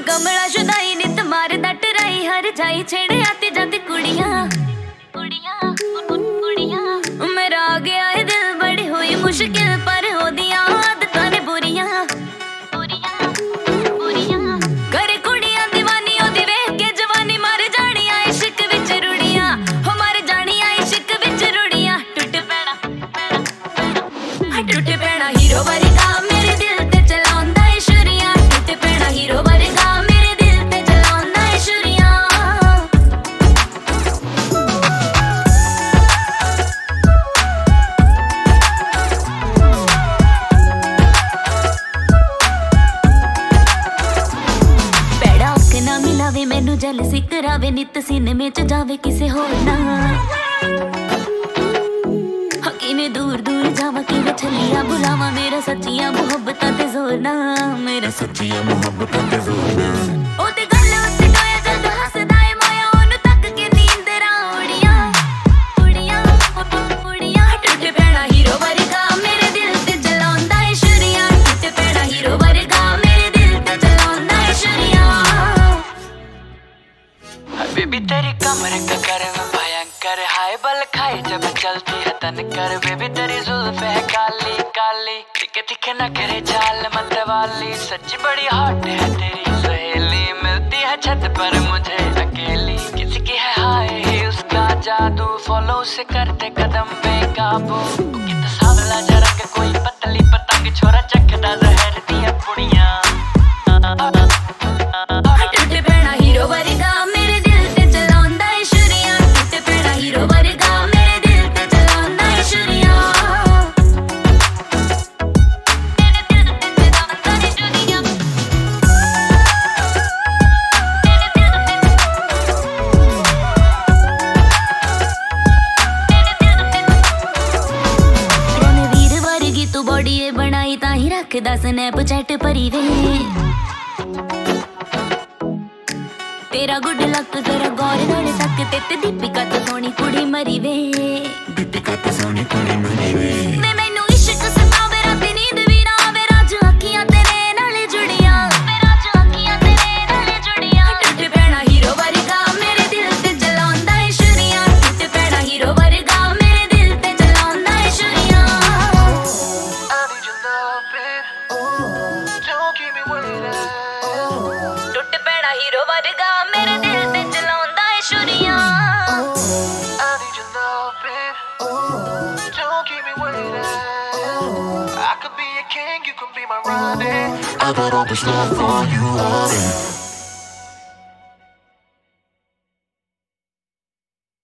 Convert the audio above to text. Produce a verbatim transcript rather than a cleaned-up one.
कमला शुदाई नित मार दट रही हर जाई छेड़े आती जाती कुड़ियां कुड़ियां कुड़ियां मेरा आ गया है दिल बड़ी हुई मुश्किल पर हो दिया आदतां ने बुरियां बुरियां बुरियां करे कुड़ियां दीवानी ओदी वेख के जवानी मर जानी आ इश्क विच रुड़ियां हो मर जानी आ इश्क विच रुड़ियां टूट पैना पैना टूट पैना हीरो वर्गा मेरे दिल ते चलाउंदा है छुरियां टूट पैना हीरो वर्गा मेरे दिल ते चलाउंदा है छुरियां पैड़ा अख ना मिलावे मैनू जलसी करावे नित सिनेमे च जावे किसे होर ना किने दूर दूर जावा किने छलिया बुलावा मेरा सच्चिया मुहब्बतां ते जोर ना मेरा सच्चिया मुहब्बतां ते जोर ना ओ ते गल उत्ते गाया जद हसदा ए माया ओनू तक के नींद राउड़ियां उड़ियां उड़ियां टूट पैना हीरो वर्गा मेरे दिल ते जलाउंदा है छुरियां टूट पैना हीरो वर्गा मेरे दिल ते जलाउंदा है छुरियां बेबी तेरी कमर का कर्व भयंकर हाय बल खाए जब चलती है तन कर बेबी तेरी जुल्फ है काली काली तिखे तिखे नखरे चाल मतवाली सच्ची बड़ी हॉट है तेरी सहेली मिलती है छत पर मुझे अकेली किसी की है हाय ही उसका जादू फॉलो उसे करते कदम बेकाबू कितना सांवला जरा के कोई पतली पतंग छोरा चखदा जहर दिया पुड़ियां टूट पैना हीरो वर्गा मेरे दिल ते चलाउंदा है छुरियां टूट पैना हीरो वर्गा मेरे दिल ते चलाउंदा है छुरियां मेरे दिल ते चलाउंदा है छुरियां रणवीर वर्गी तू बॉडी ए बनाई ताही रखदा स्नैपचैट भरी वे तेरा गुड लक जरा गौर नाल तक ते दीपिका तो सोनी कुड़ी मरी वे दीपिका ते सोनी कुड़ी मरी वे वे मैनू इश्क सतावे राती नींद भी ना आवे राज अखियां तेरे नाल जुड़ियां वे राज अखियां तेरे नाल जुड़ियां टूट पैना हीरो वर्गा मेरे दिल ते जलाउंदा है छुरियां टूट पैना हीरो वर्गा मेरे दिल ते जलाउंदा है छुरियां I need your love, babe. Don't keep me waiting. टूट पैना हीरो वर्गा मेरे दिल ते जलाउंदा है छुरियां I need your love, babe. Don't keep me waiting. I could be a king, you could be my Ronnie. I got all this love for you already.